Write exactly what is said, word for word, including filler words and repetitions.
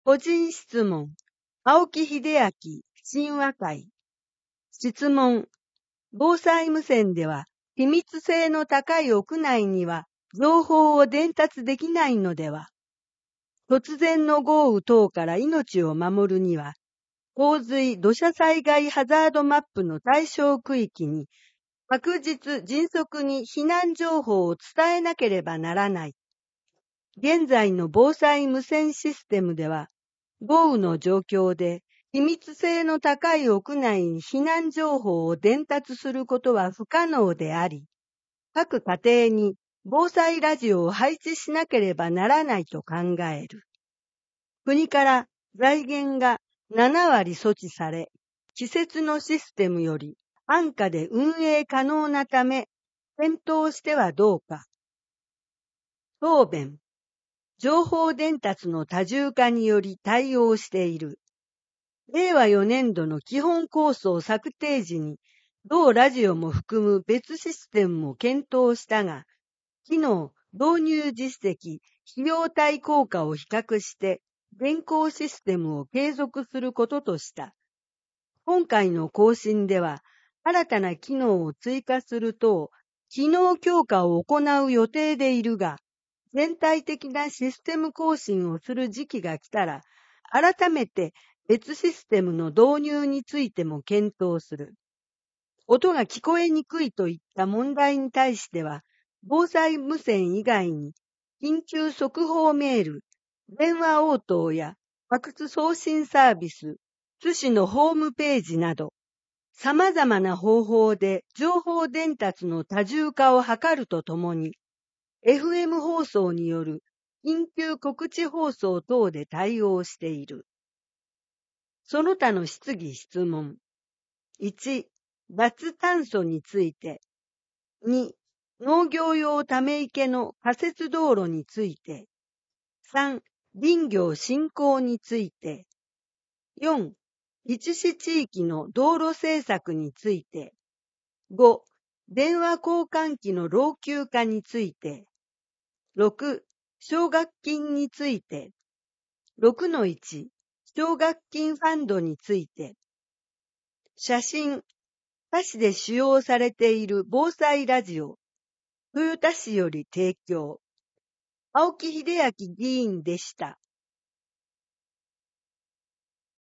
個人質問。青木秀明神話会。質問。防災無線では、秘密性の高い屋内には情報を伝達できないのでは。突然の豪雨等から命を守るには、洪水土砂災害ハザードマップの対象区域に、確実迅速に避難情報を伝えなければならない。現在の防災無線システムでは、豪雨の状況で秘密性の高い屋内に避難情報を伝達することは不可能であり、各家庭に防災ラジオを配置しなければならないと考える。国から財源がななわり措置され、既設のシステムより安価で運営可能なため、検討してはどうか。答弁。情報伝達の多重化により対応している。れいわよねんどの基本構想策定時に、同ラジオも含む別システムも検討したが、機能、導入実績、費用対効果を比較して、現行システムを継続することとした。今回の更新では、新たな機能を追加すると、機能強化を行う予定でいるが、全体的なシステム更新をする時期が来たら、改めて別システムの導入についても検討する。音が聞こえにくいといった問題に対しては、防災無線以外に、緊急速報メール、電話応答やファクス送信サービス、津市のホームページなど、様々な方法で情報伝達の多重化を図るとともに、エフエム 放送による緊急告知放送等で対応している。その他の質疑質問。いち、脱炭素について。に、農業用ため池の仮設道路について。さん、林業振興について。よん、一市地域の道路政策について。ご、電話交換機の老朽化について。ろく、奨学金について。ろくのいち、奨学金ファンドについて。写真、他市で使用されている防災ラジオ、豊田市より提供。青木秀明議員でした。